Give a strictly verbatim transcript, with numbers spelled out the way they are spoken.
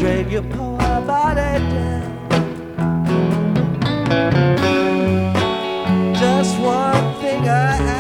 trade your poor body down. Just one thing I